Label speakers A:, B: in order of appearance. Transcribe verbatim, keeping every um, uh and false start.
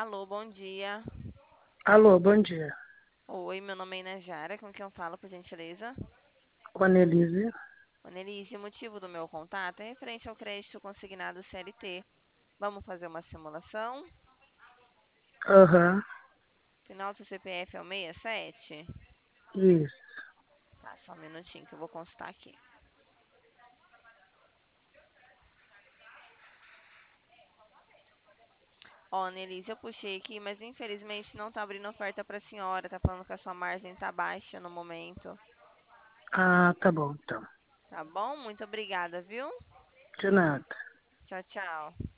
A: Alô, bom dia.
B: Alô, bom dia.
A: Oi, meu nome é Inajara, com quem eu falo, por gentileza?
B: Com a Nelise.
A: Annelise, o motivo do meu contato é referente ao crédito consignado C L T. Vamos fazer uma simulação?
B: Aham,
A: Final do C P F é o sessenta e sete?
B: isso.
A: Tá, só um minutinho que eu vou consultar aqui. Ó, Annelise, eu puxei aqui, mas infelizmente não tá abrindo oferta pra senhora. Tá falando que a sua margem tá baixa no momento.
B: Ah, tá bom, então.
A: Tá bom? Muito obrigada, viu?
B: De nada.
A: Tchau, tchau.